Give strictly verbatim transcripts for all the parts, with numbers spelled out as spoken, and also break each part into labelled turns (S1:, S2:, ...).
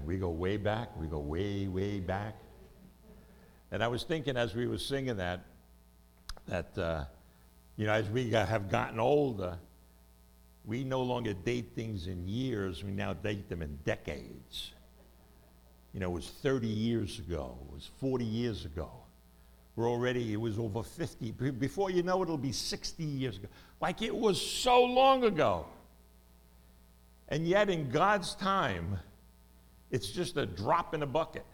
S1: We go way back. We go way, way back. And I was thinking as we were singing that, that, uh, you know, as we got, have gotten older, we no longer date things in years. We now date them in decades. You know, it was thirty years ago. It was forty years ago. We're already, it was over fifty. Before you know it, it'll be sixty years ago. Like it was so long ago. And yet in God's time, it's just a drop in a bucket.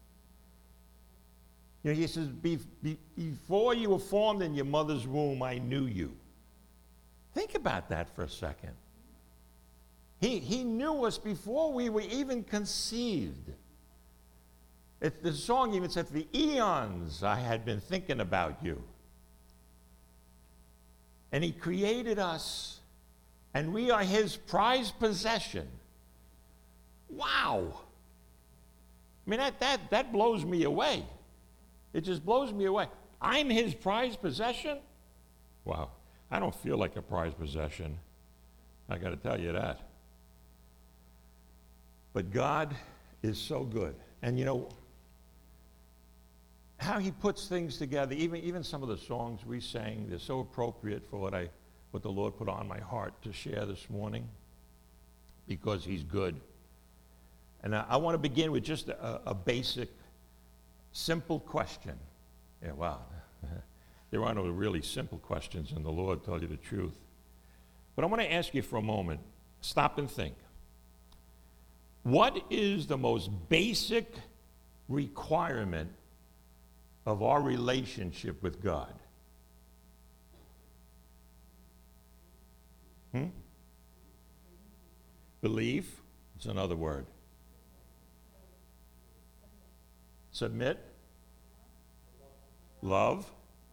S1: You know, he says, be, be, before you were formed in your mother's womb, I knew you. Think about that for a second. He, he knew us before we were even conceived. It, the song even said, for the eons I had been thinking about you. And he created us, and we are his prized possession. Wow. I mean, that, that, that blows me away. It just blows me away. I'm his prized possession? Wow. I don't feel like a prized possession. I got to tell you that. But God is so good. And you know, how he puts things together, even, even some of the songs we sang, they're so appropriate for what, I, what the Lord put on my heart to share this morning, because he's good. And I, I want to begin with just a, a basic, simple question. Yeah, wow. There are no really simple questions in the Lord, tell you the truth. But I want to ask you for a moment, stop and think. What is the most basic requirement of our relationship with God? Hmm? Belief, it's another word. Submit. Love.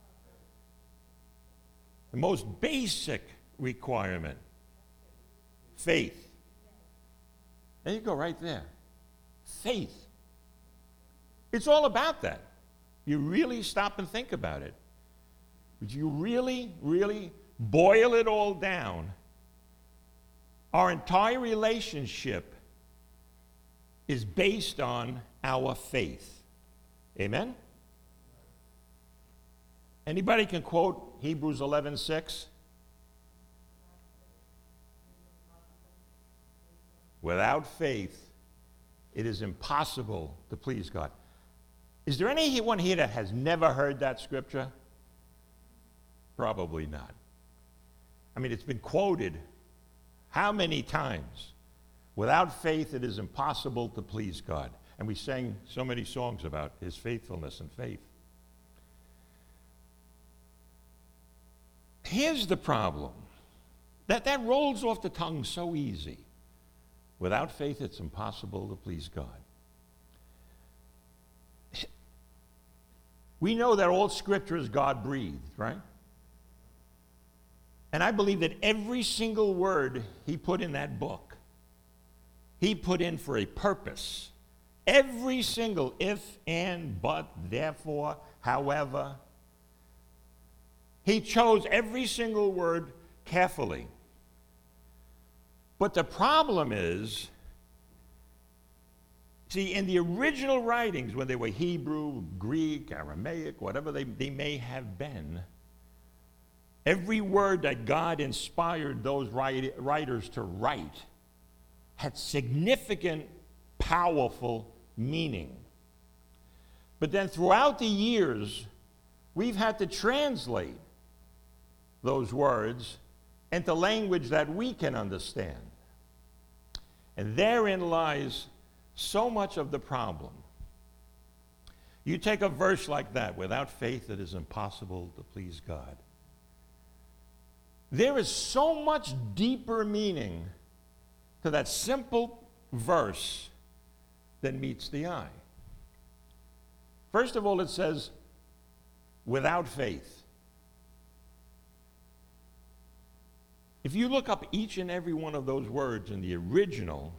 S1: The most basic requirement. Faith. There you go, right there. Faith. It's all about that. You really stop and think about it. But you really, really boil it all down. Our entire relationship is based on our faith. Amen? Anybody can quote Hebrews eleven six? Without faith, it is impossible to please God. Is there anyone here that has never heard that scripture? Probably not. I mean, it's been quoted how many times? Without faith, it is impossible to please God. And we sang so many songs about his faithfulness and faith. Here's the problem. That, that rolls off the tongue so easy. Without faith, it's impossible to please God. We know that all Scripture is God-breathed, right? And I believe that every single word he put in that book, he put in for a purpose. Every single if, and, but, therefore, however. He chose every single word carefully. But the problem is, see, in the original writings, when they were Hebrew, Greek, Aramaic, whatever they, they may have been, every word that God inspired those write, writers to write had significant, powerful meaning. But then throughout the years, we've had to translate those words into language that we can understand. And therein lies so much of the problem. You take a verse like that, without faith it is impossible to please God. There is so much deeper meaning to that simple verse than meets the eye. First of all, it says, without faith. If you look up each and every one of those words in the original,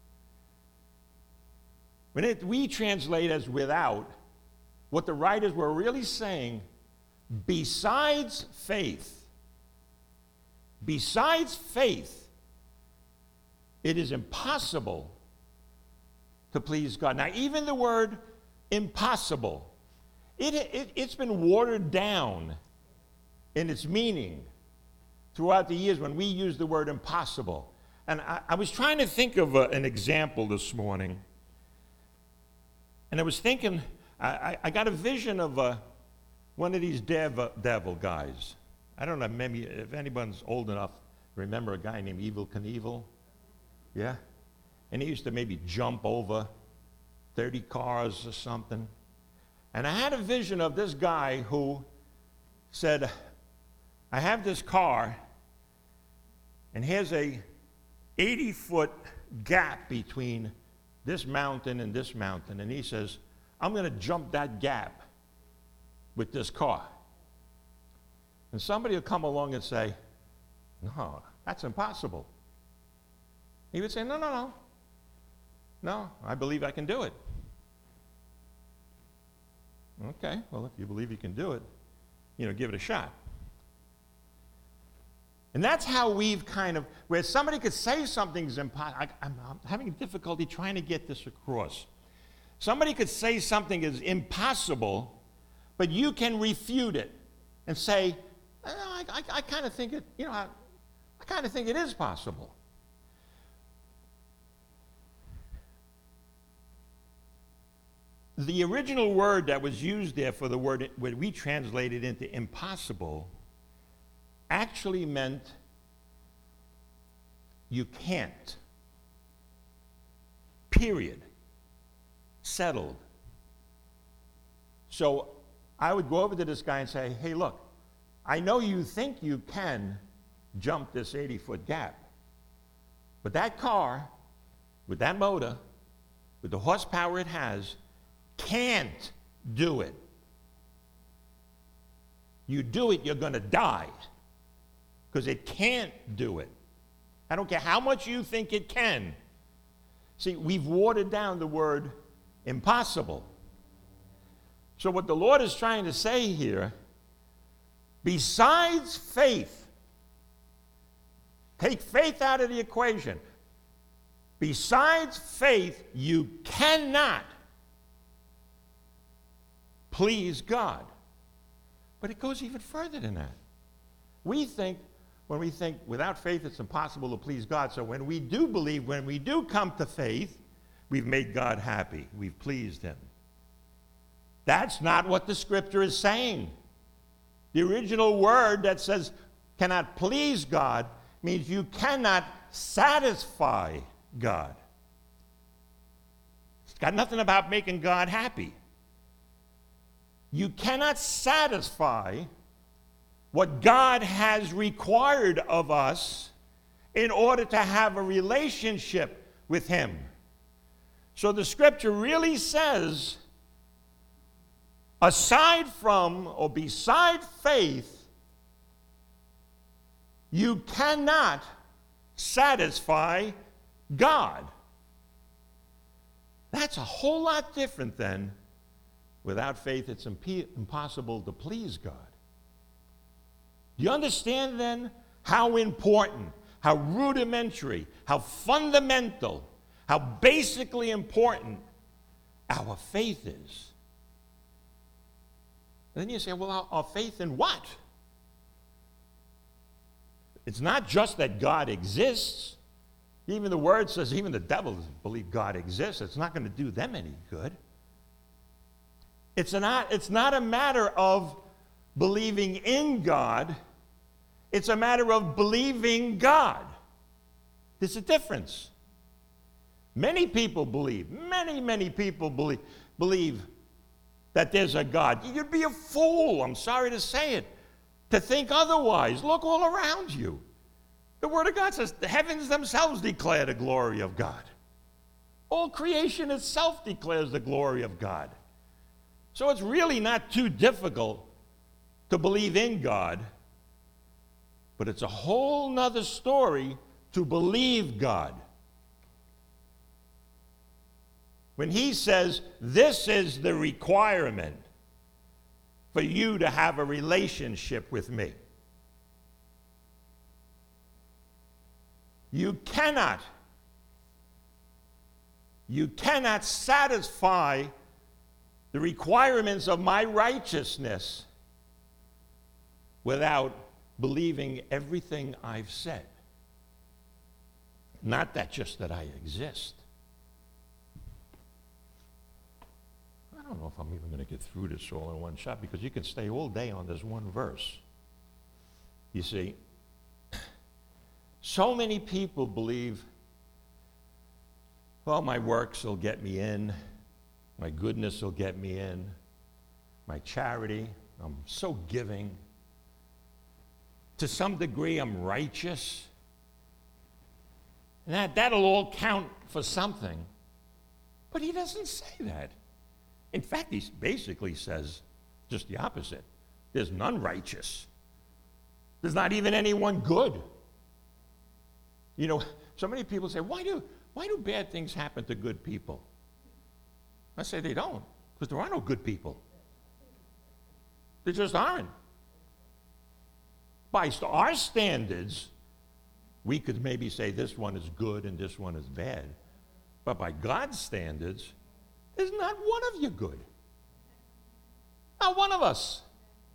S1: when it, we translate as without, what the writers were really saying, besides faith, besides faith, it is impossible to please God. Now, even the word impossible, it, it, it's been watered down in its meaning throughout the years when we use the word impossible. And I, I was trying to think of a, an example this morning. And I was thinking, I, I, I got a vision of a, one of these dev, devil guys. I don't know, maybe if anyone's old enough, remember a guy named Evel Knievel? Yeah? And he used to maybe jump over thirty cars or something. And I had a vision of this guy who said, I have this car, and here's a eighty-foot gap between this mountain and this mountain. And he says, I'm going to jump that gap with this car. And somebody will come along and say, no, that's impossible. He would say, no, no, no. No, I believe I can do it. Okay, well, if you believe you can do it, you know, give it a shot. And that's how we've kind of, where somebody could say something's impossible. I'm, I'm having difficulty trying to get this across. Somebody could say something is impossible, but you can refute it and say, oh, I, I, I kind of think it, you know, I, I kind of think it is possible. The original word that was used there for the word, when we translated into impossible, actually meant you can't. Period. Settled. So I would go over to this guy and say, hey, look, I know you think you can jump this eighty-foot gap, but that car, with that motor, with the horsepower it has, can't do it. You do it, you're going to die, because it can't do it. I don't care how much you think it can. See, we've watered down the word impossible. So what the Lord is trying to say here, besides faith, take faith out of the equation. Besides faith, you cannot please God. But it goes even further than that. We think, when we think without faith it's impossible to please God, so when we do believe, when we do come to faith, we've made God happy. We've pleased him. That's not what the scripture is saying. The original word that says cannot please God means you cannot satisfy God. It's got nothing about making God happy. You cannot satisfy what God has required of us in order to have a relationship with him. So the scripture really says, aside from or beside faith, you cannot satisfy God. That's a whole lot different than without faith it's imp- impossible to please God. Do you understand then how important, how rudimentary, how fundamental, how basically important our faith is? And then you say, well, our, our faith in what? It's not just that God exists. Even the word says even the devils believe God exists. It's not going to do them any good. It's not, it's not a matter of believing in God. It's a matter of believing God. There's a difference. Many people believe, many, many people believe, believe that there's a God. You'd be a fool, I'm sorry to say it, to think otherwise. Look all around you. The Word of God says the heavens themselves declare the glory of God. All creation itself declares the glory of God. So it's really not too difficult to believe in God, but it's a whole nother story to believe God. When he says, this is the requirement for you to have a relationship with me. You cannot You cannot satisfy the requirements of my righteousness without believing everything I've said. Not that just that I exist. I don't know if I'm even going to get through this all in one shot, because you can stay all day on this one verse. You see, so many people believe, well, my works will get me in, my goodness will get me in, my charity, I'm so giving. To some degree, I'm righteous. And that, that'll all count for something. But he doesn't say that. In fact, he basically says just the opposite. There's none righteous. There's not even anyone good. You know, so many people say, why do, why do bad things happen to good people? I say they don't, because there are no good people. There just aren't. By our standards, we could maybe say this one is good and this one is bad. But by God's standards, there's not one of you good. Not one of us.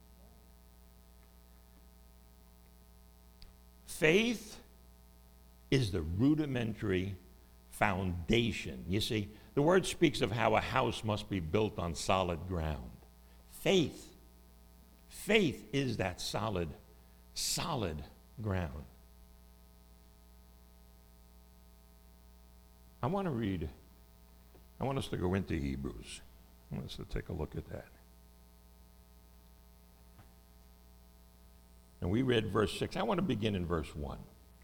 S1: Faith is the rudimentary foundation. You see, the word speaks of how a house must be built on solid ground. Faith. Faith is that solid, solid ground. I want to read, I want us to go into Hebrews. I want us to take a look at that. And we read verse six. I want to begin in verse one.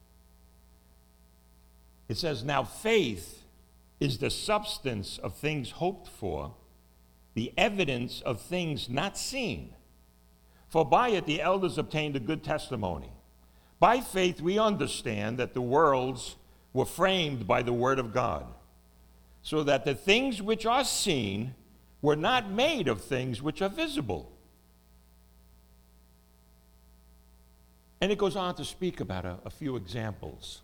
S1: It says, now faith is the substance of things hoped for, the evidence of things not seen. For by it the elders obtained a good testimony. By faith we understand that the worlds were framed by the word of God, so that the things which are seen were not made of things which are visible. And it goes on to speak about a, a few examples.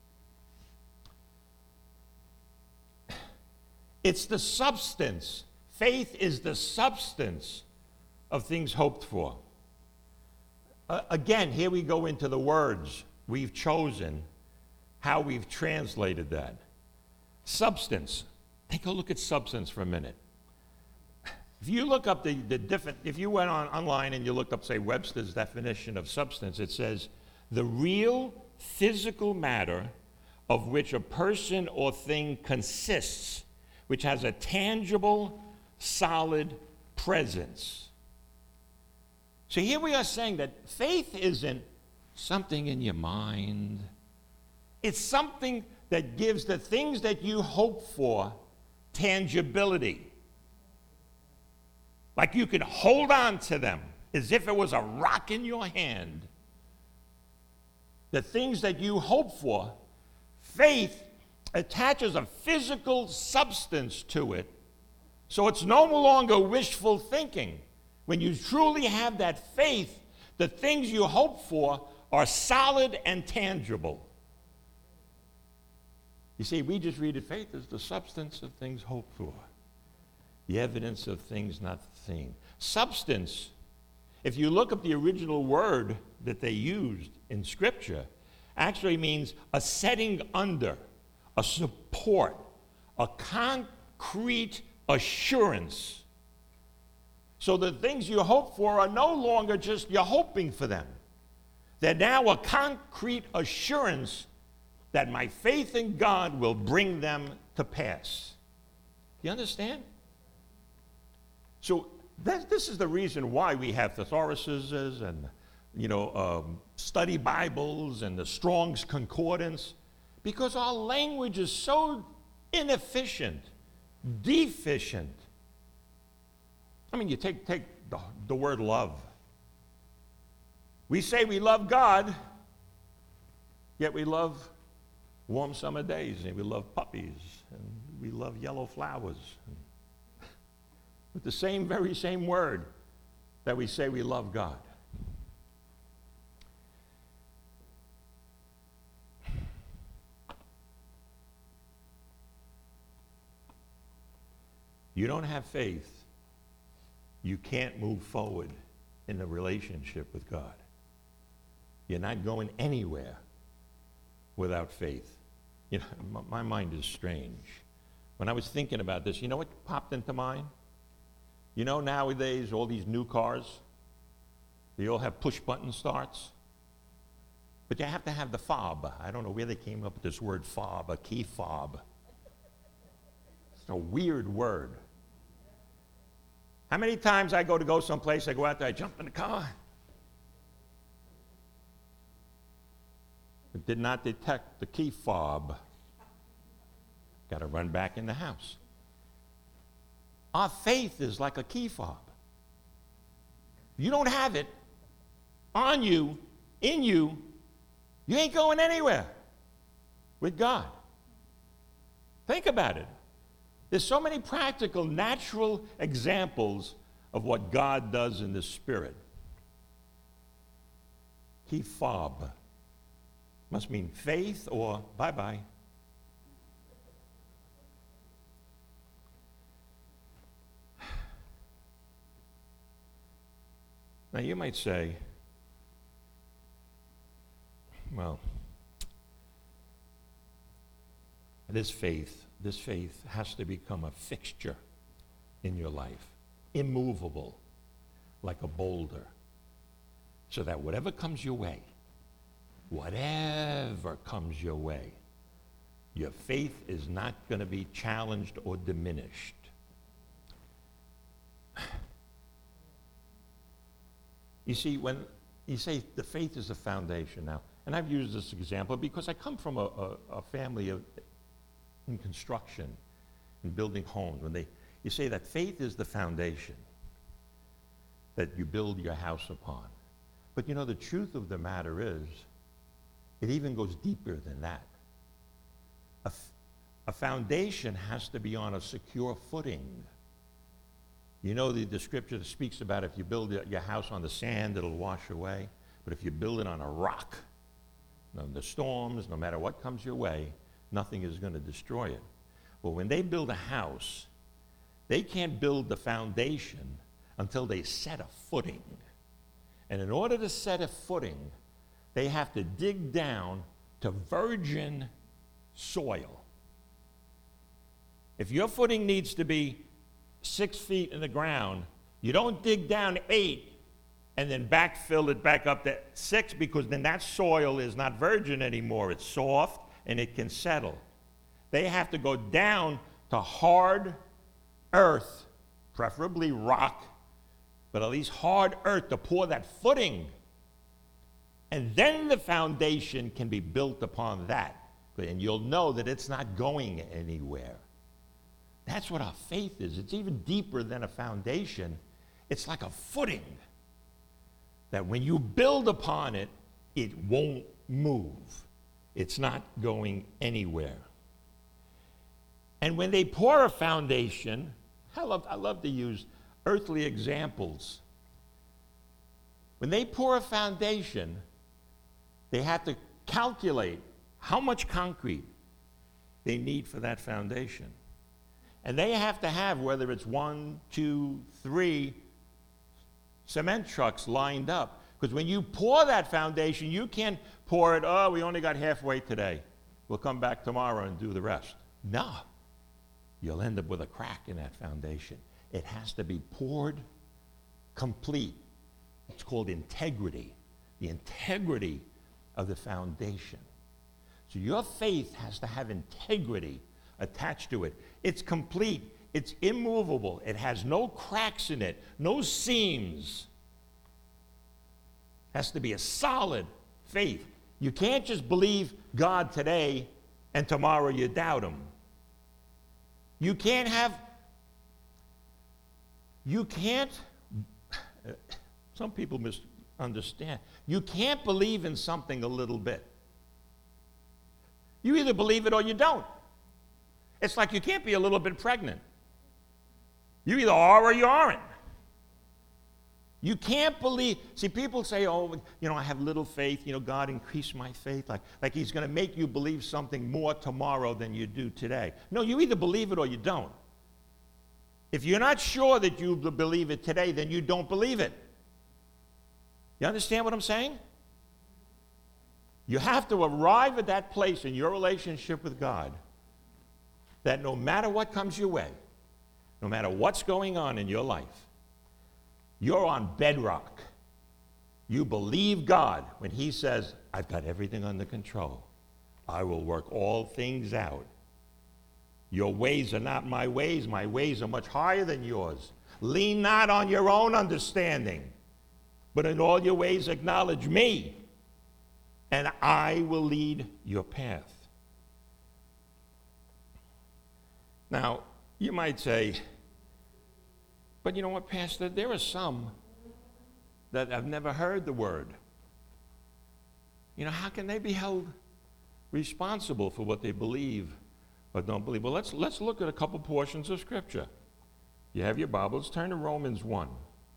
S1: It's the substance. Faith is the substance of things hoped for. Uh, again, here we go into the words we've chosen, how we've translated that. Substance. Take a look at substance for a minute. If you look up the, the different, if you went on online and you looked up, say, Webster's definition of substance, it says, the real physical matter of which a person or thing consists, which has a tangible, solid presence. So here we are saying that faith isn't something in your mind. It's something that gives the things that you hope for tangibility. Like you can hold on to them as if it was a rock in your hand. The things that you hope for, faith attaches a physical substance to it, so it's no longer wishful thinking. When you truly have that faith, the things you hope for are solid and tangible. You see, we just read it, faith is the substance of things hoped for, the evidence of things not seen. Substance, if you look up the original word that they used in Scripture, actually means a setting under, a support, a concrete assurance. So the things you hope for are no longer just you're hoping for them. They're now a concrete assurance that my faith in God will bring them to pass. You understand? So that, this is the reason why we have thesauruses and, you know, um, study Bibles and the Strong's Concordance, because our language is so inefficient, deficient. I mean, you take, take the, the word love. We say we love God, yet we love warm summer days, and we love puppies, and we love yellow flowers. With the same, very same word that we say we love God. You don't have faith, you can't move forward in a relationship with God. You're not going anywhere without faith. You know, my, my mind is strange. When I was thinking about this, you know what popped into mind? You know nowadays, all these new cars, they all have push-button starts. But you have to have the fob. I don't know where they came up with this word fob, a key fob. It's a weird word. How many times I go to go someplace, I go out there, I jump in the car. It did not detect the key fob. Got to run back in the house. Our faith is like a key fob. You don't have it on you, in you, you ain't going anywhere with God. Think about it. There's so many practical, natural examples of what God does in the Spirit. Key fob must mean faith or bye-bye. Now you might say, well, this faith, this faith has to become a fixture in your life, immovable, like a boulder, so that whatever comes your way, whatever comes your way, your faith is not going to be challenged or diminished. You see, when you say the faith is the foundation now, and I've used this example because I come from a, a, a family of in construction and building homes. When they, you say that faith is the foundation that you build your house upon. But you know, the truth of the matter is, it even goes deeper than that. A, f- a foundation has to be on a secure footing. You know, the, the scripture speaks about if you build your house on the sand, it'll wash away. But if you build it on a rock, no, the storms, no matter what comes your way, nothing is going to destroy it. Well, when they build a house, they can't build the foundation until they set a footing. And in order to set a footing, they have to dig down to virgin soil. If your footing needs to be six feet in the ground, you don't dig down eight and then backfill it back up to six, because then that soil is not virgin anymore. It's soft and it can settle. They have to go down to hard earth, preferably rock, but at least hard earth to pour that footing. And then the foundation can be built upon that. And you'll know that it's not going anywhere. That's what our faith is. It's even deeper than a foundation. It's like a footing that when you build upon it, it won't move. It's not going anywhere. And when they pour a foundation, I love, I love to use earthly examples. When they pour a foundation, they have to calculate how much concrete they need for that foundation. And they have to have, whether it's one, two, three cement trucks lined up. Because when you pour that foundation, you can't pour it, oh, we only got halfway today. We'll come back tomorrow and do the rest. No. You'll end up with a crack in that foundation. It has to be poured complete. It's called integrity. The integrity of the foundation. So your faith has to have integrity attached to it. It's complete. It's immovable. It has no cracks in it, no seams. It has to be a solid faith. You can't just believe God today and tomorrow you doubt him. You can't have, you can't, some people misunderstand. You can't believe in something a little bit. You either believe it or you don't. It's like you can't be a little bit pregnant. You either are or you aren't. You can't believe. See, people say, oh, you know, I have little faith. You know, God increased my faith. Like, like he's going to make you believe something more tomorrow than you do today. No, you either believe it or you don't. If you're not sure that you believe it today, then you don't believe it. You understand what I'm saying? You have to arrive at that place in your relationship with God that no matter what comes your way, no matter what's going on in your life, you're on bedrock. You believe God when he says, I've got everything under control. I will work all things out. Your ways are not my ways. My ways are much higher than yours. Lean not on your own understanding, but in all your ways acknowledge me, and I will lead your path. Now, you might say, but you know what, Pastor? There are some that have never heard the word. You know, how can they be held responsible for what they believe or don't believe? Well, let's, let's look at a couple portions of Scripture. You have your Bibles, turn to Romans one.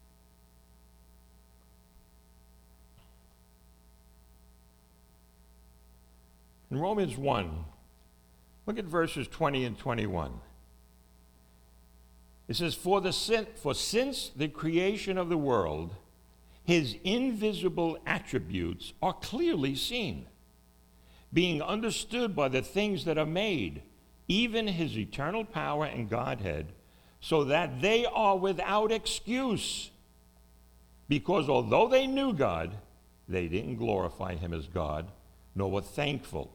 S1: In Romans one, look at verses twenty and twenty-one. It says, for, the sin, for since the creation of the world, his invisible attributes are clearly seen, being understood by the things that are made, even his eternal power and Godhead, so that they are without excuse. Because although they knew God, they didn't glorify him as God, nor were thankful.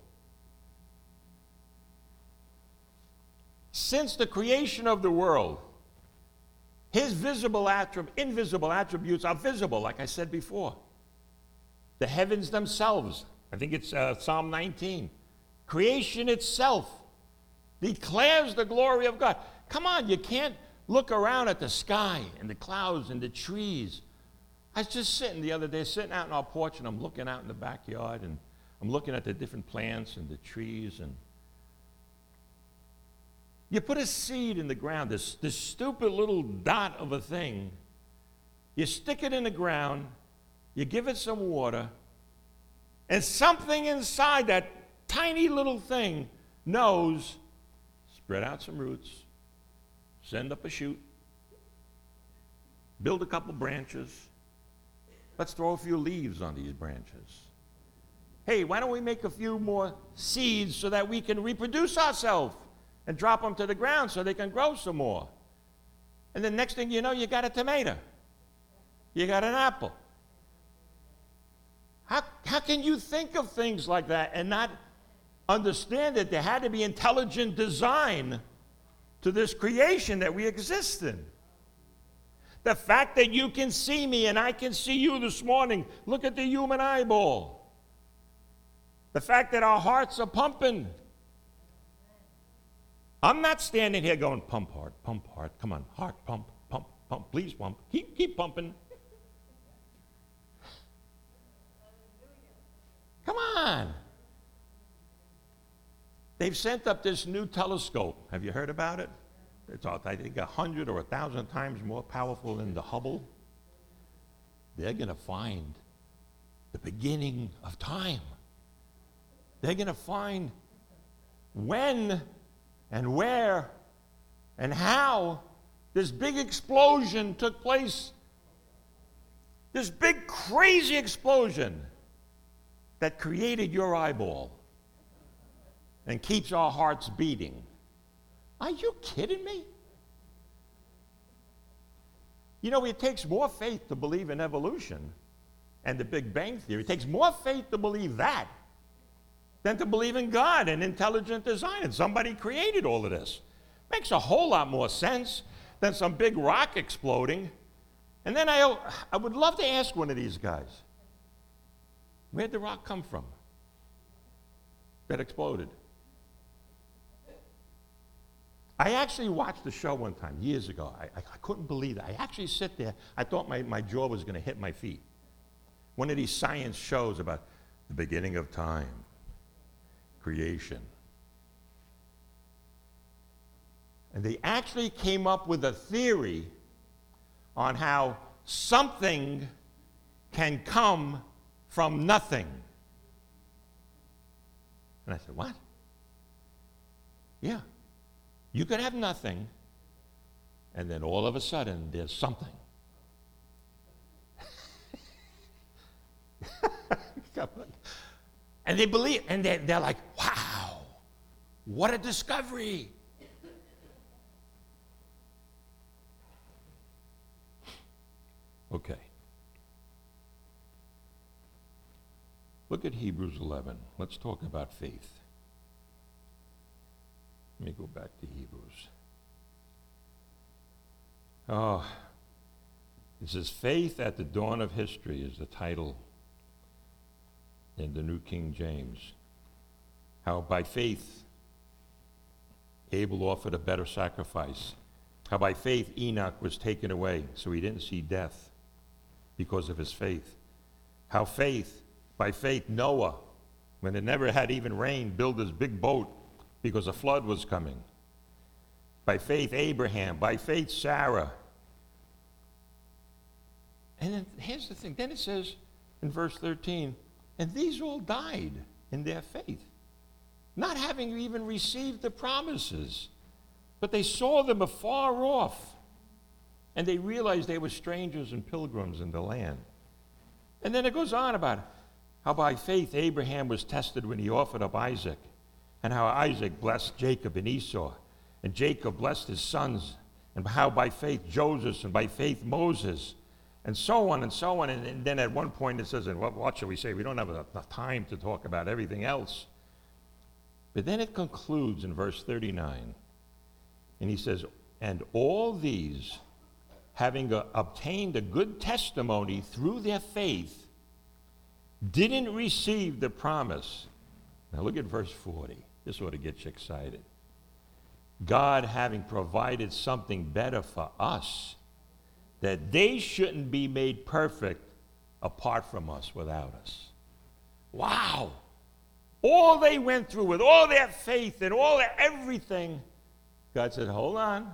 S1: Since the creation of the world, his visible attrib- invisible attributes are visible, like I said before. The heavens themselves, I think it's uh, Psalm nineteen. Creation itself declares the glory of God. Come on, you can't look around at the sky and the clouds and the trees. I was just sitting the other day, sitting out in our porch, and I'm looking out in the backyard, and I'm looking at the different plants and the trees, and you put a seed in the ground, this, this stupid little dot of a thing. You stick it in the ground, you give it some water, and something inside that tiny little thing knows, spread out some roots, send up a shoot, build a couple branches. Let's throw a few leaves on these branches. Hey, why don't we make a few more seeds so that we can reproduce ourselves? And drop them to the ground so they can grow some more. And then next thing you know, you got a tomato. You got an apple. How, how can you think of things like that and not understand that there had to be intelligent design to this creation that we exist in? The fact that you can see me and I can see you this morning, look at the human eyeball. The fact that our hearts are pumping. I'm not standing here going, pump heart, pump heart. Come on, heart, pump, pump, pump. Please pump. Keep, keep pumping. Come on. They've sent up this new telescope. Have you heard about it? It's, I think, a hundred or a thousand times more powerful than the Hubble. They're going to find the beginning of time. They're going to find when and where and how this big explosion took place. This big crazy explosion that created your eyeball and keeps our hearts beating. Are you kidding me? You know, it takes more faith to believe in evolution and the Big Bang Theory. It takes more faith to believe that than to believe in God and intelligent design, and somebody created all of this. Makes a whole lot more sense than some big rock exploding. And then I, I would love to ask one of these guys, where'd the rock come from that exploded? I actually watched the show one time, years ago. I, I, I couldn't believe it. I actually sit there, I thought my, my jaw was going to hit my feet. One of these science shows about the beginning of time. Creation. And they actually came up with a theory on how something can come from nothing. And I said, what? Yeah. You could have nothing, And then all of a sudden, there's something. And they believe, and they're, they're like, wow, what a discovery. Okay. Look at Hebrews eleven. Let's talk about faith. Let me go back to Hebrews. Oh, it says, faith at the dawn of history is the title in the New King James. How by faith Abel offered a better sacrifice. How by faith Enoch was taken away so he didn't see death because of his faith. How faith, by faith Noah, when it never had even rain, built his big boat because a flood was coming. By faith Abraham, by faith Sarah. And then here's the thing, then it says in verse thirteen, and these all died in their faith, not having even received the promises, but they saw them afar off, and they realized they were strangers and pilgrims in the land. And then it goes on about how by faith Abraham was tested when he offered up Isaac, and how Isaac blessed Jacob and Esau, and Jacob blessed his sons, and how by faith Joseph, and by faith Moses, and so on and so on. And, and then at one point it says, and what, what shall we say? We don't have enough time to talk about everything else. But then it concludes in verse thirty-nine, and he says, and all these, having uh, obtained a good testimony through their faith, didn't receive the promise. Now look at verse forty. This ought to get you excited. God having provided something better for us, that they shouldn't be made perfect apart from us, without us. Wow! All they went through with all their faith and all their everything, God said, hold on.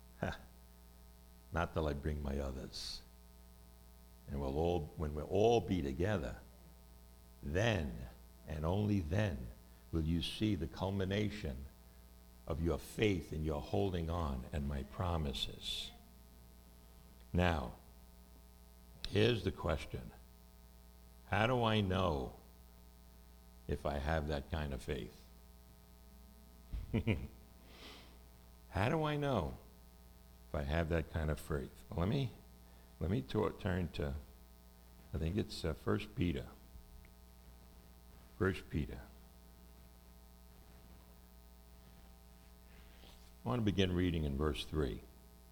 S1: Not till I bring my others. And we'll all, when we'll all be together, then and only then will you see the culmination of your faith and your holding on and my promises. Now, here's the question. How do I know if I have that kind of faith? How do I know if I have that kind of faith? Well, let me, let me t- turn to, I think it's uh, First Peter. First Peter. I want to begin reading in verse three.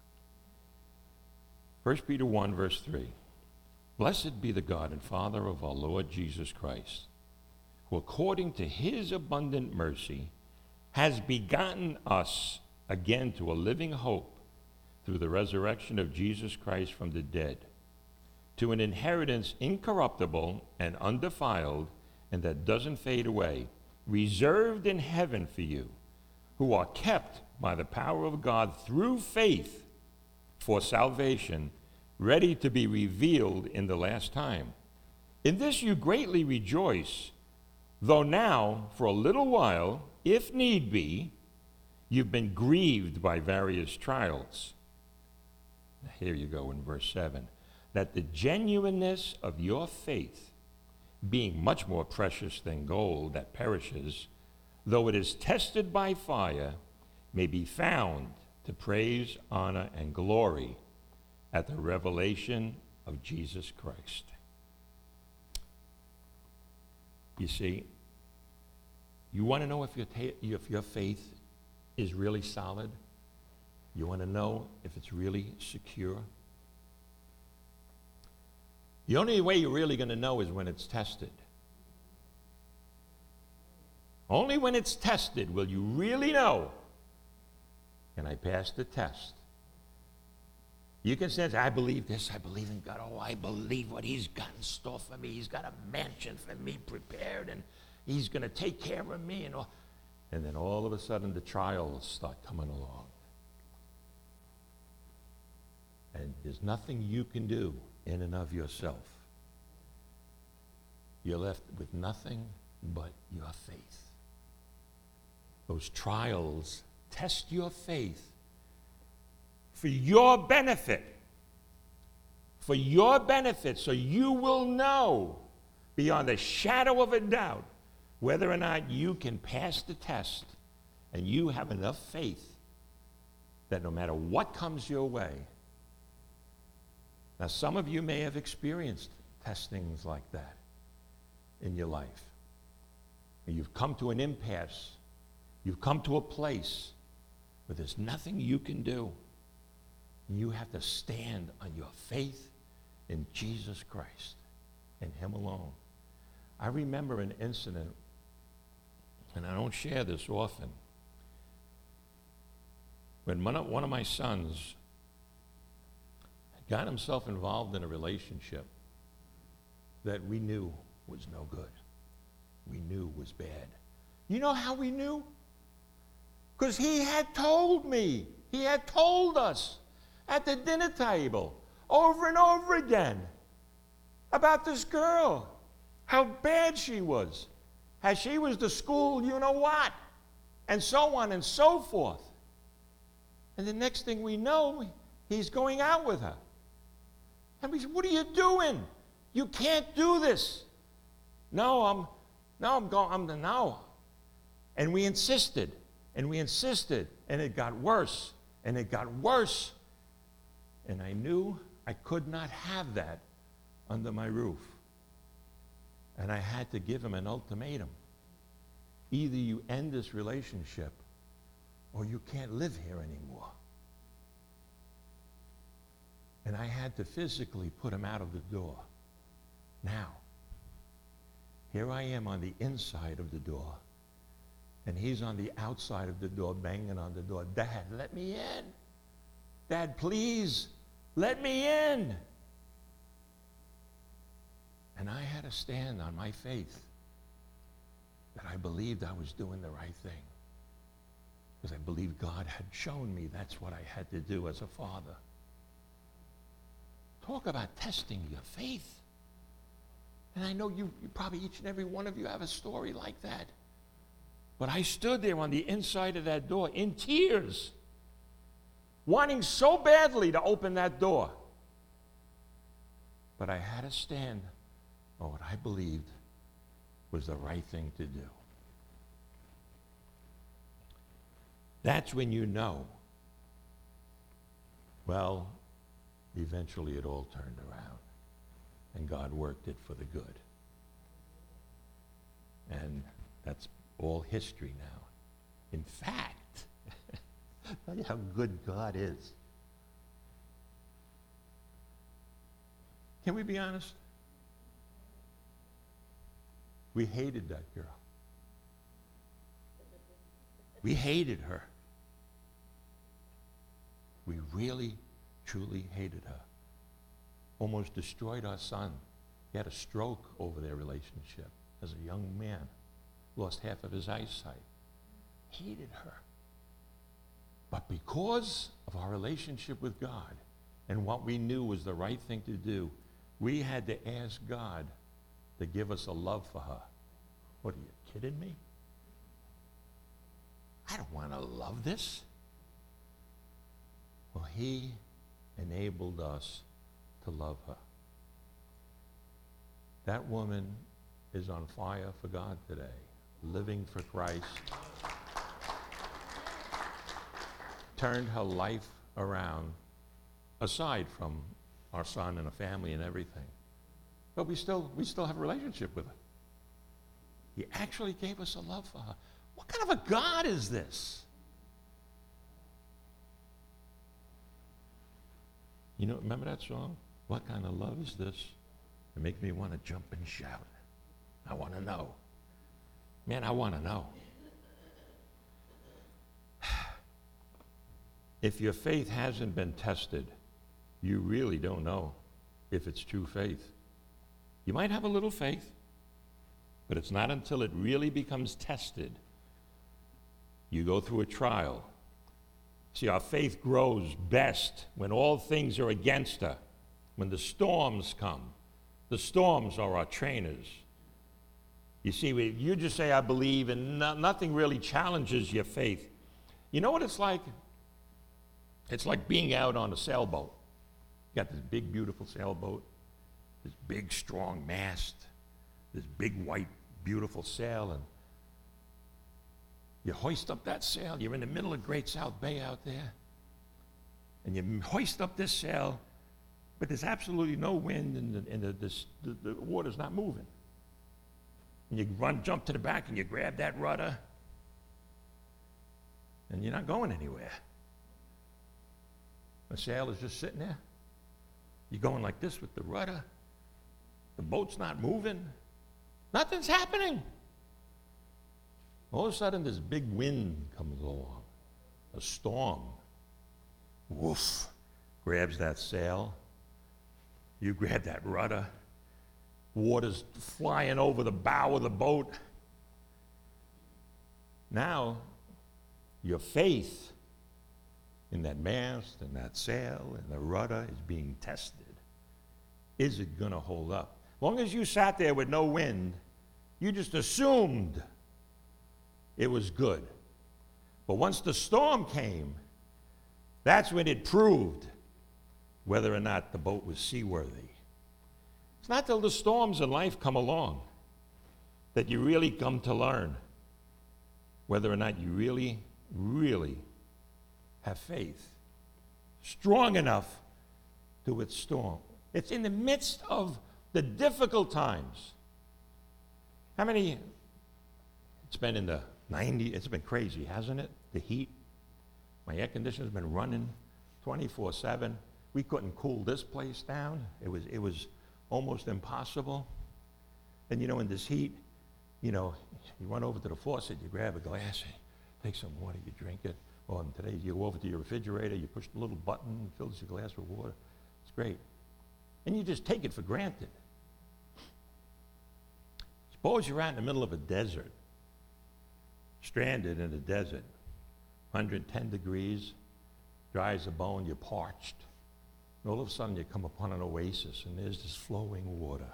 S1: First Peter one, verse three. Blessed be the God and Father of our Lord Jesus Christ, who according to his abundant mercy has begotten us again to a living hope through the resurrection of Jesus Christ from the dead, to an inheritance incorruptible and undefiled, and that doesn't fade away, reserved in heaven for you, who are kept by the power of God through faith for salvation, ready to be revealed in the last time. In this you greatly rejoice, though now, for a little while, if need be, you've been grieved by various trials. Here you go in verse seven. That the genuineness of your faith, being much more precious than gold that perishes, though it is tested by fire, may be found to praise, honor, and glory at the revelation of Jesus Christ. You see, you want to know if your, ta- if your faith is really solid? You want to know if it's really secure? The only way you're really going to know is when it's tested. Only when it's tested will you really know, can I pass the test? You can say, I believe this, I believe in God. Oh, I believe what he's got in store for me. He's got a mansion for me prepared, and he's going to take care of me. And, all. and then all of a sudden the trials start coming along. And there's nothing you can do in and of yourself. You're left with nothing but your faith. Those trials test your faith for your benefit. For your benefit, so you will know beyond a shadow of a doubt whether or not you can pass the test and you have enough faith that no matter what comes your way. Now, some of you may have experienced testings like that in your life. And you've come to an impasse. You've come to a place where there's nothing you can do. And you have to stand on your faith in Jesus Christ and Him alone. I remember an incident, and I don't share this often, when one of, one of my sons got himself involved in a relationship that we knew was no good. We knew was bad. You know how we knew? Because he had told me. He had told us at the dinner table over and over again about this girl, how bad she was, how she was the school you-know-what, and so on and so forth. And the next thing we know, he's going out with her. And we said, what are you doing? You can't do this. No, I'm, no, I'm going, I'm the, no. And we insisted, and we insisted, and it got worse, and it got worse. And I knew I could not have that under my roof. And I had to give him an ultimatum. Either you end this relationship, or you can't live here anymore. And I had to physically put him out of the door. Now, here I am on the inside of the door, and he's on the outside of the door, banging on the door. Dad, let me in. Dad, please, let me in. And I had to stand on my faith that I believed I was doing the right thing. Because I believed God had shown me that's what I had to do as a father. Talk about testing your faith. And I know you, you probably, each and every one of you have a story like that. But I stood there on the inside of that door in tears, wanting so badly to open that door. But I had to stand on what I believed was the right thing to do. That's when you know, well, eventually it all turned around, and God worked it for the good. And that's all history now. In fact, tell you how good God is. Can we be honest? We hated that girl. We hated her. We really, truly hated her. Almost destroyed our son. He had a stroke over their relationship as a young man. Lost half of his eyesight. Hated her. But because of our relationship with God and what we knew was the right thing to do, we had to ask God to give us a love for her. What, are you kidding me? I don't want to love this. Well, He enabled us to love her. That woman is on fire for God today, living for Christ. Turned her life around, aside from our son and a family and everything. But we still, we still have a relationship with her. He actually gave us a love for her. What kind of a God is this? You know, remember that song? What kind of love is this? It makes me want to jump and shout. I want to know. Man, I want to know. If your faith hasn't been tested, you really don't know if it's true faith. You might have a little faith, but it's not until it really becomes tested. You go through a trial. See, our faith grows best when all things are against her, when the storms come. The storms are our trainers. You see, you just say, I believe, and no, nothing really challenges your faith. You know what it's like? It's like being out on a sailboat. You got this big, beautiful sailboat, this big, strong mast, this big, white, beautiful sail, and you hoist up that sail. You're in the middle of Great South Bay out there, and you hoist up this sail, but there's absolutely no wind, and the, and the, this, the, the water's not moving. And you run, jump to the back, and you grab that rudder, and you're not going anywhere. The sail is just sitting there. You're going like this with the rudder. The boat's not moving. Nothing's happening. All of a sudden, this big wind comes along, a storm. Woof, grabs that sail. You grab that rudder. Water's flying over the bow of the boat. Now, your faith in that mast and that sail and the rudder is being tested. Is it going to hold up? As long as you sat there with no wind, you just assumed it was good. But once the storm came, that's when it proved whether or not the boat was seaworthy. It's not till the storms in life come along that you really come to learn whether or not you really, really have faith strong enough to withstand. It's in the midst of the difficult times. How many, it's been in the nineties, it's been crazy, hasn't it? The heat. My air conditioner's been running twenty-four seven. We couldn't cool this place down. It was, it was almost impossible. And you know, in this heat, you know, you run over to the faucet, you grab a glass, take some water, you drink it. Or today you go over to your refrigerator, you push the little button, it fills your glass with water. It's great. And you just take it for granted. Suppose you're out in the middle of a desert, stranded in a desert, one hundred ten degrees, dry as a bone, you're parched. And all of a sudden you come upon an oasis and there's this flowing water.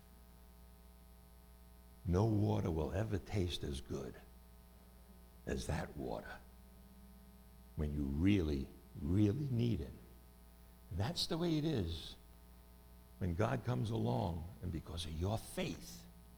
S1: No water will ever taste as good as that water when you really, really need it. And that's the way it is when God comes along, and because of your faith,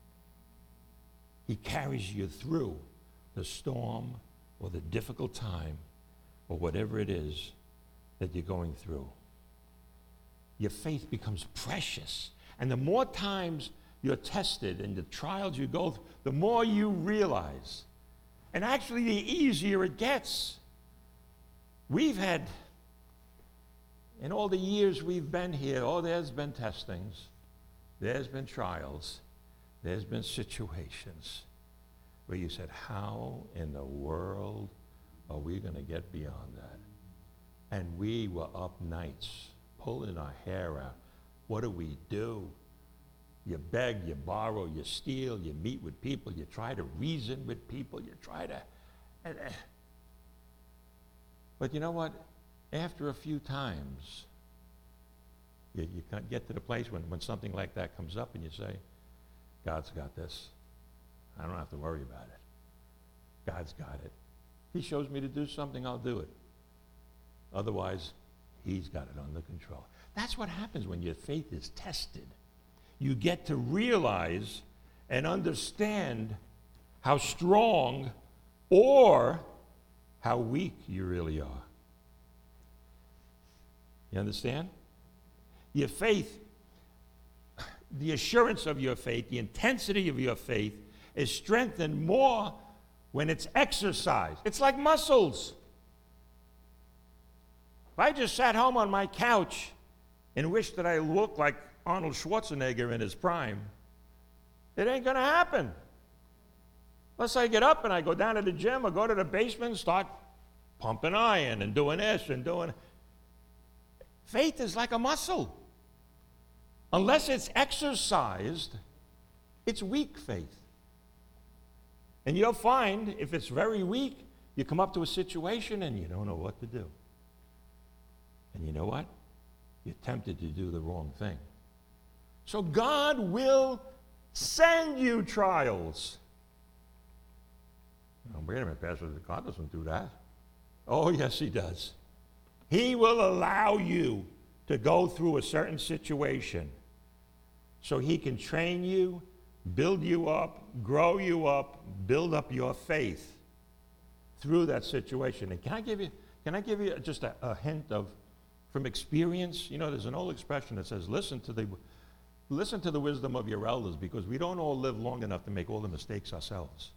S1: He carries you through the storm or the difficult time or whatever it is that you're going through. Your faith becomes precious. And the more times you're tested and the trials you go through, the more you realize. And actually, the easier it gets. We've had, in all the years we've been here, oh, there's been testings, there's been trials, there's been situations where you said, how in the world are we going to get beyond that? And we were up nights, pulling our hair out. What do we do? You beg, you borrow, you steal, you meet with people, you try to reason with people, you try to... And, uh, but you know what? After a few times, you, you can't get to the place when, when something like that comes up and you say, God's got this. I don't have to worry about it. God's got it. He shows me to do something, I'll do it. Otherwise, He's got it under control. That's what happens when your faith is tested. You get to realize and understand how strong or how weak you really are. You understand? Your faith, the assurance of your faith, the intensity of your faith is strengthened more when it's exercised. It's like muscles. If I just sat home on my couch and wished that I looked like Arnold Schwarzenegger in his prime, it ain't going to happen. Unless I get up and I go down to the gym or go to the basement and start pumping iron and doing this and doing... Faith is like a muscle. Unless it's exercised, it's weak faith. And you'll find, if it's very weak, you come up to a situation and you don't know what to do. And you know what? You're tempted to do the wrong thing. So God will send you trials. Oh, wait a minute, Pastor, God doesn't do that. Oh, yes, He does. He will allow you to go through a certain situation so he can train you, build you up, grow you up, build up your faith through that situation. And can I give you, can I give you just a, a hint of, from experience? You know, there's an old expression that says, listen to the, listen to the wisdom of your elders, because we don't all live long enough to make all the mistakes ourselves.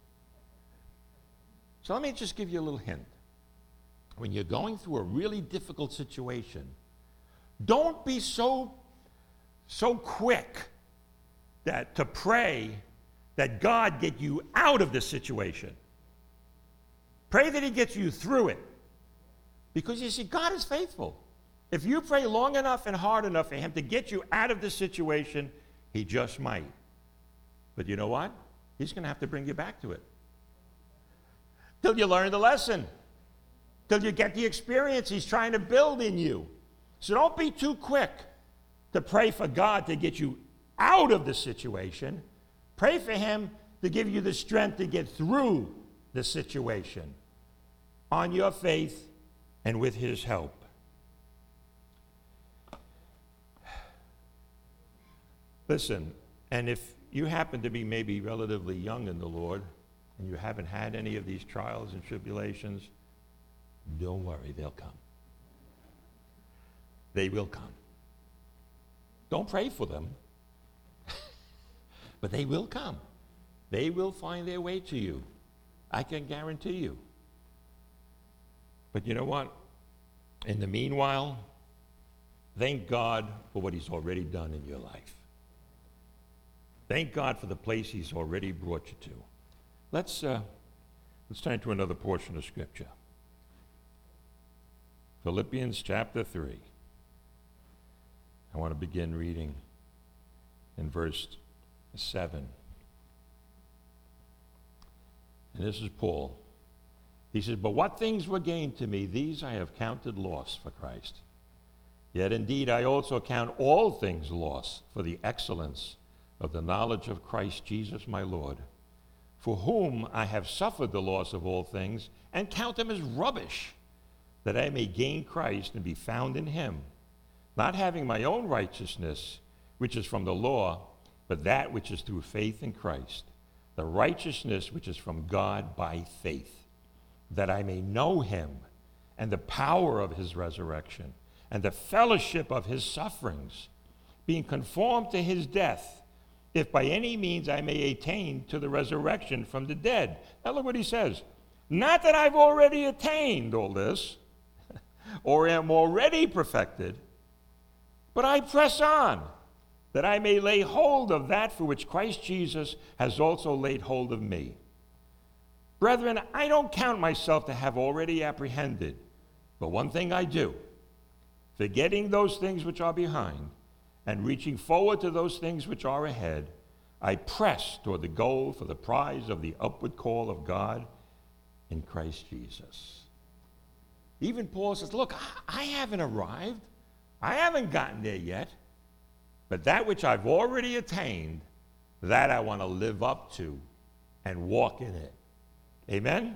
S1: So let me just give you a little hint. When you're going through a really difficult situation, don't be so, so quick that to pray that God get you out of the situation. Pray that he gets you through it. Because you see, God is faithful. If you pray long enough and hard enough for him to get you out of the situation, he just might. But you know what? He's going to have to bring you back to it. Till you learn the lesson. Till you get the experience he's trying to build in you. So don't be too quick to pray for God to get you out of the situation. Pray for him to give you the strength to get through the situation on your faith and with his help. Listen, and if you happen to be maybe relatively young in the Lord and you haven't had any of these trials and tribulations, don't worry, they'll come. They will come. Don't pray for them, but they will come. They will find their way to you. I can guarantee you. But you know what? In the meanwhile, thank God for what he's already done in your life. Thank God for the place he's already brought you to. Let's, uh, let's turn to another portion of Scripture. Philippians chapter three. I want to begin reading in verse seven. And this is Paul. He says, "But what things were gained to me, these I have counted loss for Christ. Yet indeed I also count all things loss for the excellence of the knowledge of Christ Jesus my Lord, for whom I have suffered the loss of all things, and count them as rubbish, that I may gain Christ and be found in him, not having my own righteousness, which is from the law, but that which is through faith in Christ, the righteousness which is from God by faith, that I may know him and the power of his resurrection and the fellowship of his sufferings, being conformed to his death, if by any means I may attain to the resurrection from the dead." Now look what he says. "Not that I've already attained all this, or am already perfected, but I press on, that I may lay hold of that for which Christ Jesus has also laid hold of me. Brethren, I don't count myself to have already apprehended, but one thing I do, forgetting those things which are behind, and reaching forward to those things which are ahead, I press toward the goal for the prize of the upward call of God in Christ Jesus." Even Paul says, look, I haven't arrived. I haven't gotten there yet. But that which I've already attained, that I want to live up to and walk in it. Amen?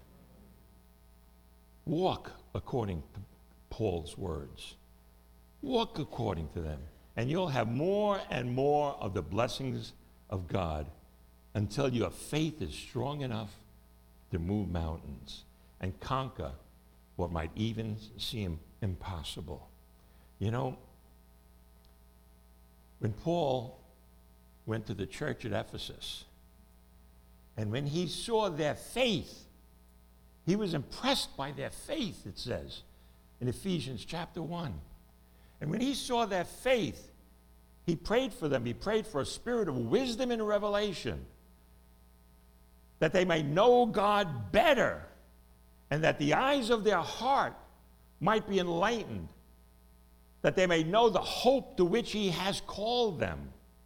S1: Walk according to Paul's words. Walk according to them. And you'll have more and more of the blessings of God until your faith is strong enough to move mountains and conquer what might even seem impossible. You know, when Paul went to the church at Ephesus, and when he saw their faith, he was impressed by their faith, it says in Ephesians chapter one. And when he saw their faith, he prayed for them. He prayed for a spirit of wisdom and revelation, that they might know God better, and that the eyes of their heart might be enlightened, that they may know the hope to which he has called them,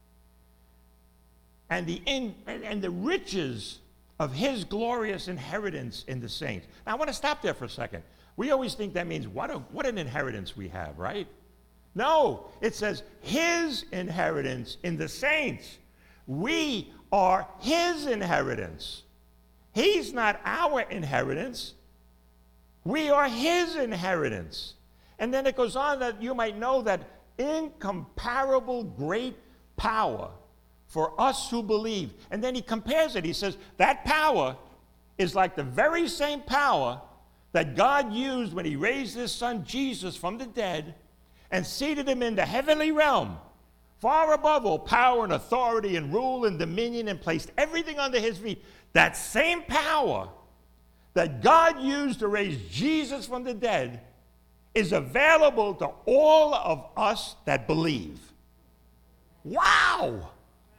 S1: and the, in, and, and the riches of his glorious inheritance in the saints. Now, I want to stop there for a second. We always think that means what, a, what an inheritance we have, right? No, it says his inheritance in the saints. We are his inheritance. He's not our inheritance. We are his inheritance. And then it goes on that you might know that incomparable great power for us who believe. And then he compares it. He says that power is like the very same power that God used when he raised his son Jesus from the dead and seated him in the heavenly realm, far above all power and authority and rule and dominion, and placed everything under his feet. That same power that God used to raise Jesus from the dead is available to all of us that believe. Wow!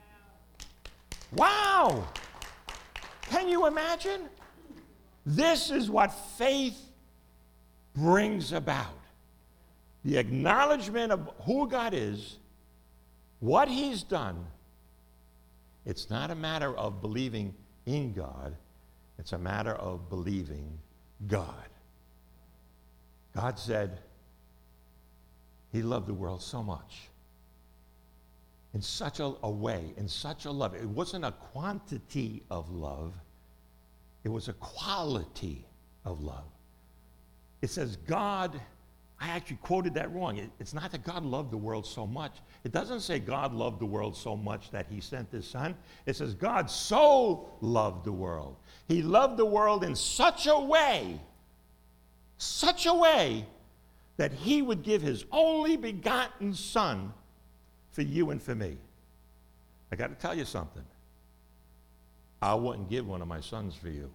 S1: Wow! Can you imagine? This is what faith brings about. The acknowledgement of who God is, what he's done. It's not a matter of believing in God. It's a matter of believing God. God said he loved the world so much, in such a, a way, in such a love. It wasn't a quantity of love. It was a quality of love. It says God, I actually quoted that wrong. It, it's not that God loved the world so much. It doesn't say God loved the world so much that he sent his son. It says God so loved the world. He loved the world in such a way, such a way, that he would give his only begotten son for you and for me. I got to tell you something. I wouldn't give one of my sons for you.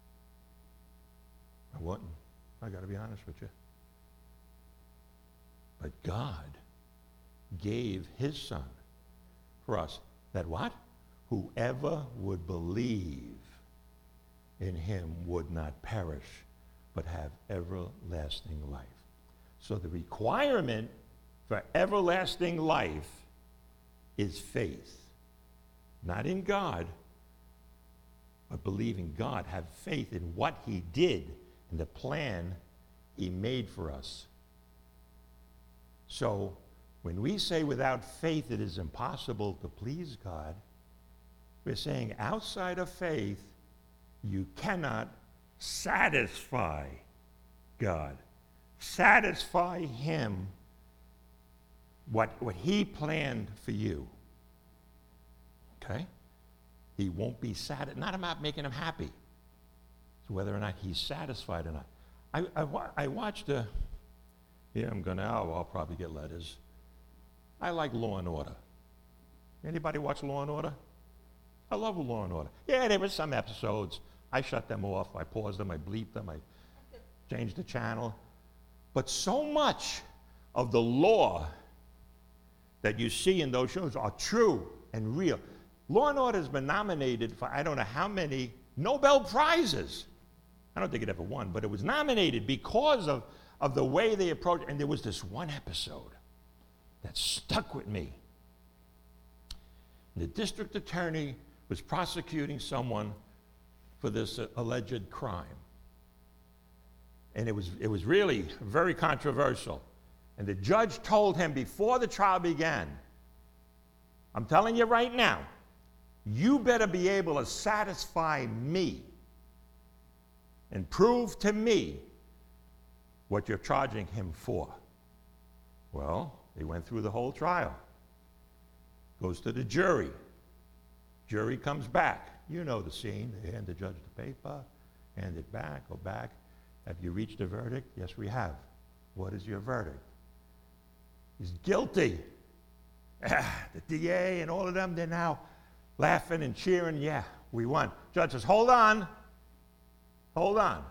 S1: I wouldn't. I got to be honest with you. But God gave his son for us, that what? Whoever would believe in him would not perish, but have everlasting life. So the requirement for everlasting life is faith. Not in God, but believe in God. Have faith in what he did and the plan he made for us. So when we say without faith it is impossible to please God, we're saying outside of faith you cannot satisfy God. Satisfy him what, what he planned for you. Okay? He won't be satisfied. Not about making him happy. It's whether or not he's satisfied or not. I, I, I watched a, yeah, I'm going to, oh, I'll probably get letters. I like Law and Order. Anybody watch Law and Order? I love Law and Order. Yeah, there were some episodes. I shut them off. I paused them. I bleeped them. I changed the channel. But so much of the law that you see in those shows are true and real. Law and Order has been nominated for I don't know how many Nobel Prizes. I don't think it ever won, but it was nominated because of, of the way they approached it. And there was this one episode that stuck with me. The district attorney was prosecuting someone for this uh, alleged crime. And it was, it was really very controversial. And the judge told him before the trial began, I'm telling you right now, you better be able to satisfy me and prove to me what you're charging him for. Well, they went through the whole trial. Goes to the jury. Jury comes back. You know the scene. They hand the judge the paper, hand it back, go back. Have you reached a verdict? Yes, we have. What is your verdict? He's guilty. Ah, the D A and all of them, they're now laughing and cheering. Yeah, we won. Judge says, hold on. Hold on.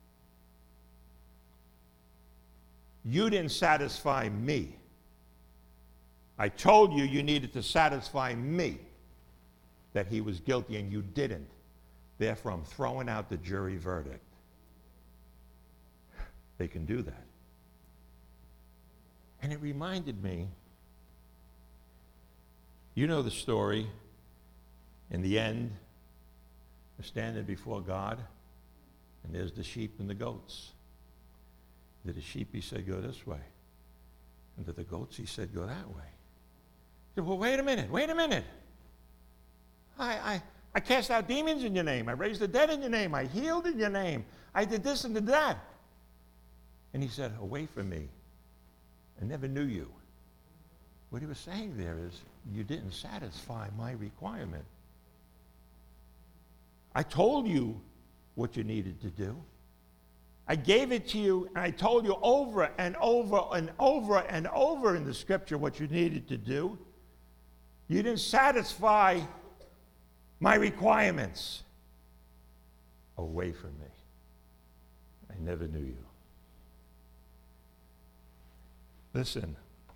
S1: You didn't satisfy me. I told you you needed to satisfy me that he was guilty, and you didn't. Therefore, I'm throwing out the jury verdict. They can do that. And it reminded me, you know the story. In the end, they're standing before God, and there's the sheep and the goats. To the sheep, he said, go this way. And to the goats, he said, go that way. He said, well, wait a minute, wait a minute. I, I, I cast out demons in your name. I raised the dead in your name. I healed in your name. I did this and did that. And he said, away from me. I never knew you. What he was saying there is, you didn't satisfy my requirement. I told you what you needed to do. I gave it to you, and I told you over and over and over and over in the scripture what you needed to do. You didn't satisfy my requirements. Away from me. I never knew you. Listen,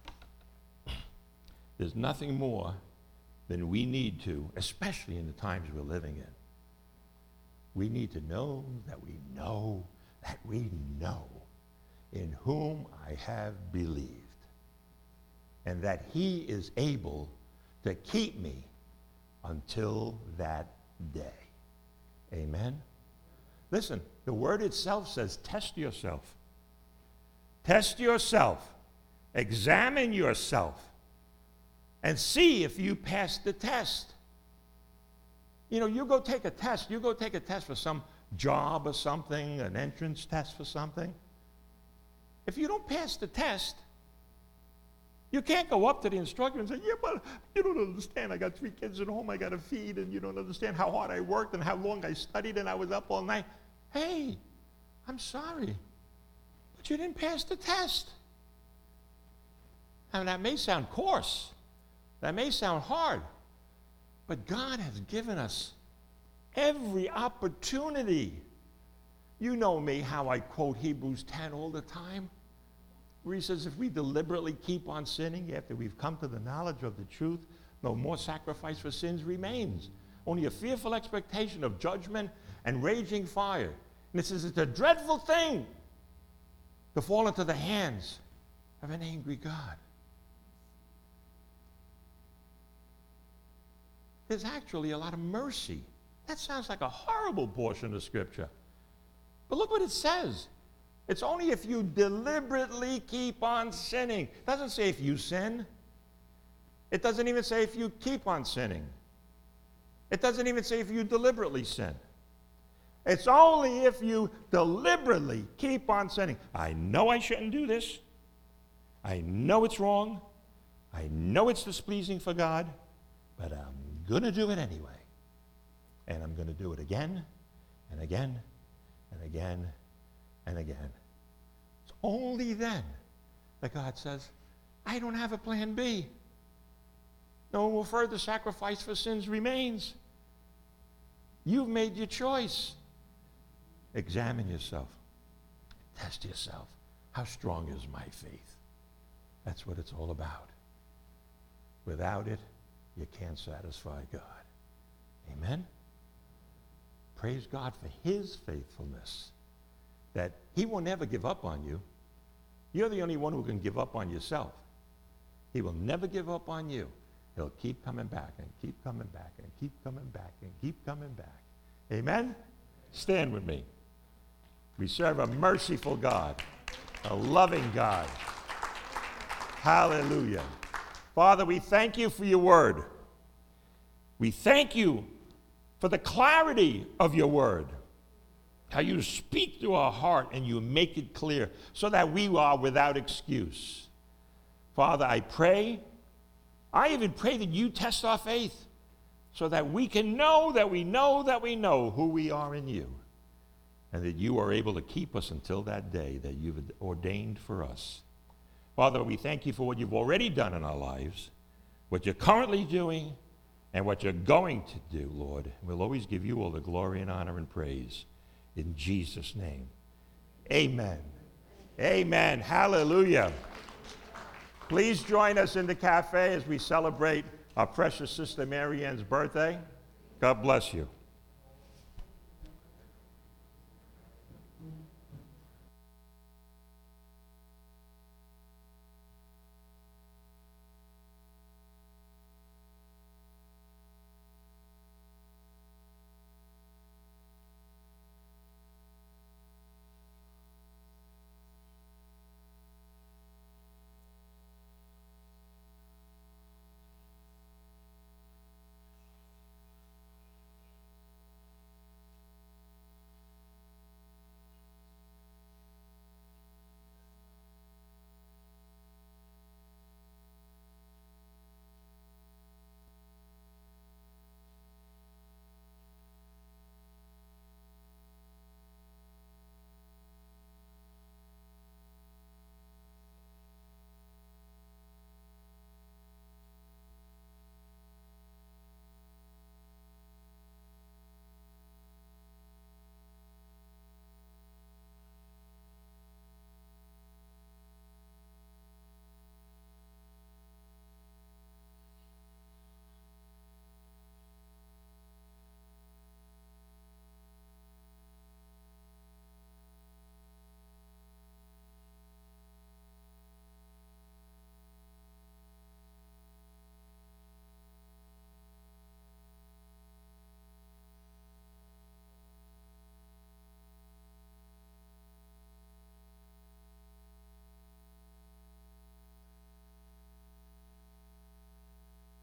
S1: there's nothing more than we need to, especially in the times we're living in. We need to know that we know that we know in whom I have believed, and that he is able to keep me until that day. Amen? Listen, the word itself says, test yourself. Test yourself. Examine yourself. And see if you pass the test. You know, you go take a test. You go take a test for some job or something, an entrance test for something. If you don't pass the test, you can't go up to the instructor and say, yeah, but you don't understand. I got three kids at home I got to feed, and you don't understand how hard I worked and how long I studied, and I was up all night. Hey, I'm sorry, but you didn't pass the test. Now, that may sound coarse. That may sound hard. But God has given us every opportunity. You know me, how I quote Hebrews ten all the time, where he says, if we deliberately keep on sinning after we've come to the knowledge of the truth, no more sacrifice for sins remains. Only a fearful expectation of judgment and raging fire. And it says it's a dreadful thing to fall into the hands of an angry God. There's actually a lot of mercy. That sounds like a horrible portion of Scripture. But look what it says. It's only if you deliberately keep on sinning. It doesn't say if you sin. It doesn't even say if you keep on sinning. It doesn't even say if you deliberately sin. It's only if you deliberately keep on sinning. I know I shouldn't do this. I know it's wrong. I know it's displeasing for God, but I'm going to do it anyway. And I'm going to do it again and again and again and again. It's only then that God says, I don't have a plan B. No more further sacrifice for sins remains. You've made your choice. Examine yourself. Test yourself. How strong is my faith? That's what it's all about. Without it, you can't satisfy God. Amen? Praise God for his faithfulness, that he will never give up on you. You're the only one who can give up on yourself. He will never give up on you. He'll keep coming back and keep coming back and keep coming back and keep coming back. Amen? Stand with me. We serve a merciful God, a loving God. Hallelujah. Father, we thank you for your word. We thank you for the clarity of your word, how you speak to our heart and you make it clear so that we are without excuse. Father, I pray, I even pray that you test our faith so that we can know that we know that we know who we are in you, and that you are able to keep us until that day that you've ordained for us. Father, we thank you for what you've already done in our lives, what you're currently doing, and what you're going to do, Lord. We'll always give you all the glory and honor and praise. In Jesus' name, amen. Amen. Hallelujah. Please join us in the cafe as we celebrate our precious sister Mary Ann's birthday. God bless you.